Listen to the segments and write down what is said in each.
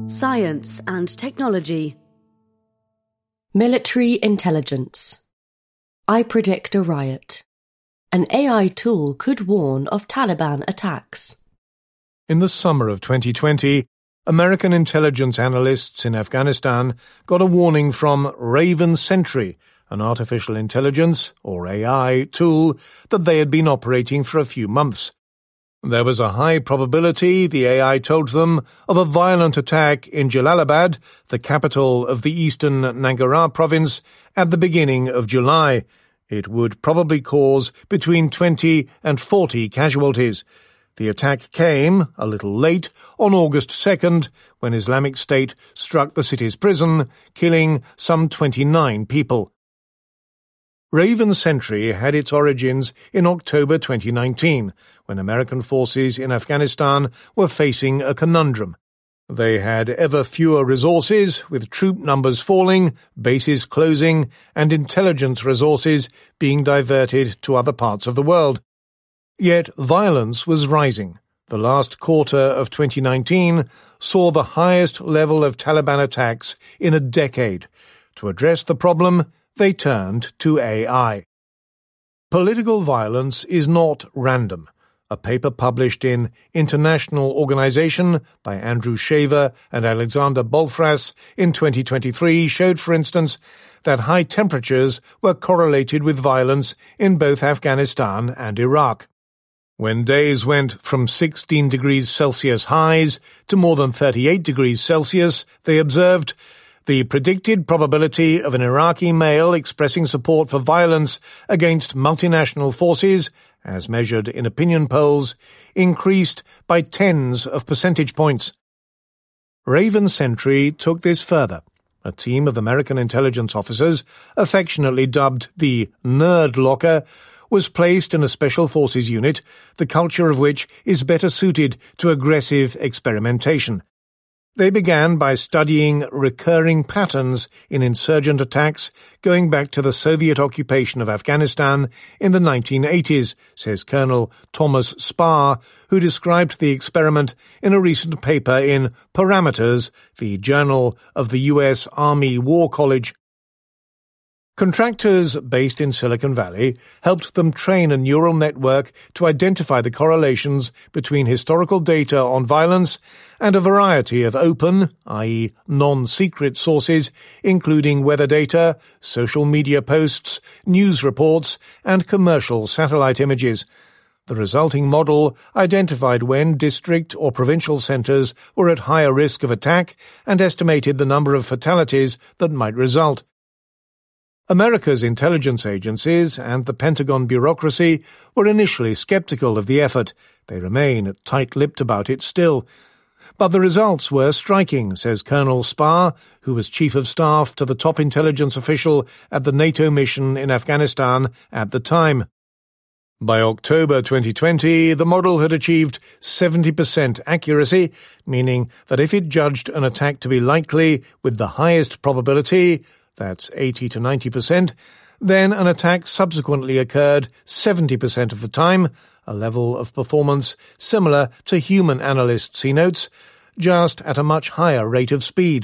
Science and technology. Military intelligence. I predict a riot. An AI tool could warn of Taliban attacks. In the summer of 2020, American intelligence analysts in Afghanistan got a warning from Raven Sentry, an artificial intelligence, or AI, tool that they had been operating for a few months. There was a high probability, the AI told them, of a violent attack in Jalalabad, the capital of the eastern Nangarhar province, at the beginning of July. It would probably cause between 20 and 40 casualties. The attack came, a little late, on August 2nd, when Islamic State struck the city's prison, killing some 29 people. Raven Sentry had its origins in October 2019, when American forces in Afghanistan were facing a conundrum. They had ever fewer resources, with troop numbers falling, bases closing, and intelligence resources being diverted to other parts of the world. Yet violence was rising. The last quarter of 2019 saw the highest level of Taliban attacks in a decade. To address the problem, they turned to AI. Political violence is not random. A paper published in International Organization by Andrew Shaver and Alexander Bolfras in 2023 showed, for instance, that high temperatures were correlated with violence in both Afghanistan and Iraq. When days went from 16 degrees Celsius highs to more than 38 degrees Celsius, they observed the predicted probability of an Iraqi male expressing support for violence against multinational forces, as measured in opinion polls, increased by tens of percentage points. Raven Sentry took this further. A team of American intelligence officers, affectionately dubbed the Nerd Locker, was placed in a special forces unit, the culture of which is better suited to aggressive experimentation. They began by studying recurring patterns in insurgent attacks going back to the Soviet occupation of Afghanistan in the 1980s, says Colonel Thomas Spar, who described the experiment in a recent paper in Parameters, the journal of the U.S. Army War College. Contractors based in Silicon Valley helped them train a neural network to identify the correlations between historical data on violence and a variety of open, i.e. non-secret sources, including weather data, social media posts, news reports, and commercial satellite images. The resulting model identified when district or provincial centers were at higher risk of attack and estimated the number of fatalities that might result. America's intelligence agencies and the Pentagon bureaucracy were initially skeptical of the effort. They remain tight-lipped about it still. But the results were striking, says Colonel Spar, who was chief of staff to the top intelligence official at the NATO mission in Afghanistan at the time. By October 2020, the model had achieved 70% accuracy, meaning that if it judged an attack to be likely with the highest probability, that's 80 to 90%, then an attack subsequently occurred 70% of the time, a level of performance similar to human analysts, he notes, just at a much higher rate of speed.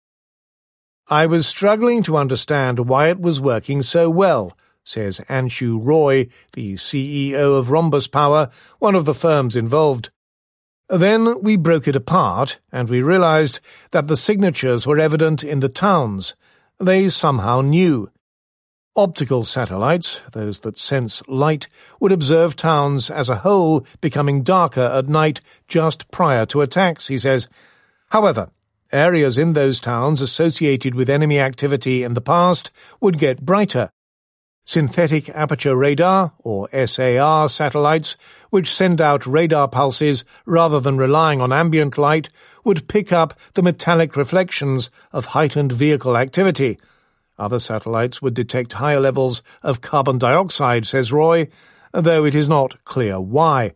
I was struggling to understand why it was working so well, says Anshu Roy, the CEO of Rhombus Power, one of the firms involved. Then we broke it apart, and we realized that the signatures were evident in the towns. They somehow knew. Optical satellites, those that sense light, would observe towns as a whole becoming darker at night just prior to attacks, he says. However, areas in those towns associated with enemy activity in the past would get brighter. Synthetic aperture radar, or SAR satellites, which send out radar pulses rather than relying on ambient light, would pick up the metallic reflections of heightened vehicle activity. Other satellites would detect higher levels of carbon dioxide, says Roy, though it is not clear why.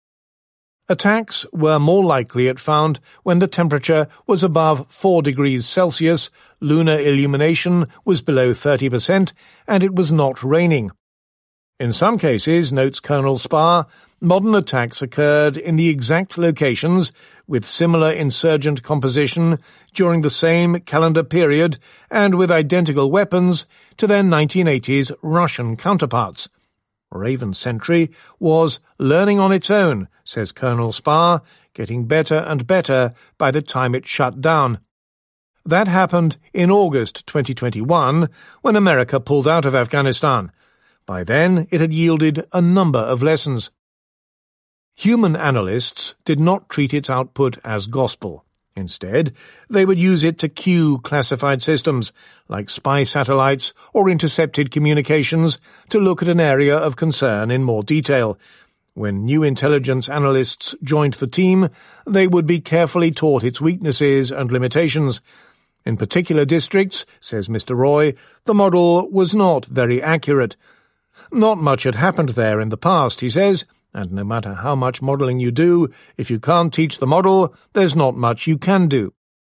Attacks were more likely, it found, when the temperature was above 4 degrees Celsius, lunar illumination was below 30%, and it was not raining. In some cases, notes Colonel Spar, modern attacks occurred in the exact locations with similar insurgent composition during the same calendar period and with identical weapons to their 1980s Russian counterparts. Raven Sentry was learning on its own, says Colonel Spar, getting better and better by the time it shut down. That happened in August 2021, when America pulled out of Afghanistan. By then, it had yielded a number of lessons. Human analysts did not treat its output as gospel. Instead, they would use it to cue classified systems, like spy satellites or intercepted communications, to look at an area of concern in more detail. When new intelligence analysts joined the team, they would be carefully taught its weaknesses and limitations. In particular districts, says Mr. Roy, the model was not very accurate. Not much had happened there in the past, he says, and no matter how much modelling you do, if you can't teach the model, there's not much you can do.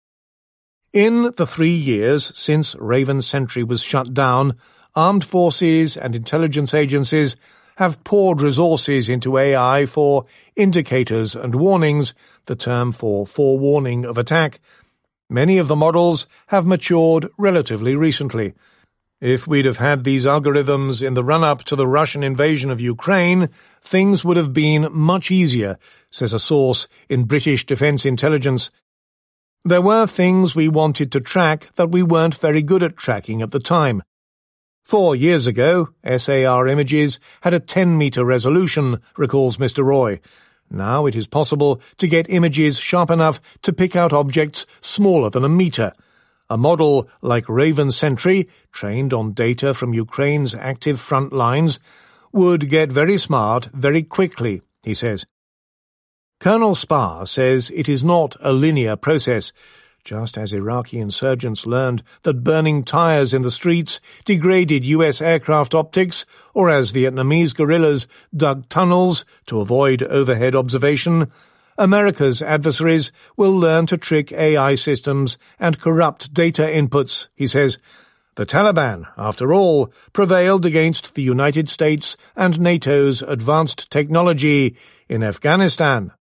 In the 3 years since Raven Sentry was shut down, armed forces and intelligence agencies have poured resources into AI for indicators and warnings, the term for forewarning of attack. Many of the models have matured relatively recently. If we'd have had these algorithms in the run-up to the Russian invasion of Ukraine, things would have been much easier, says a source in British Defence Intelligence. There were things we wanted to track that we weren't very good at tracking at the time. 4 years ago, SAR images had a 10-metre resolution, recalls Mr. Roy. Now it is possible to get images sharp enough to pick out objects smaller than a metre. A model like Raven Sentry, trained on data from Ukraine's active front lines, would get very smart very quickly, he says. Colonel Spar says it is not a linear process. Just as Iraqi insurgents learned that burning tires in the streets degraded US aircraft optics, or as Vietnamese guerrillas dug tunnels to avoid overhead observation, America's adversaries will learn to trick AI systems and corrupt data inputs, he says. The Taliban, after all, prevailed against the United States and NATO's advanced technology in Afghanistan.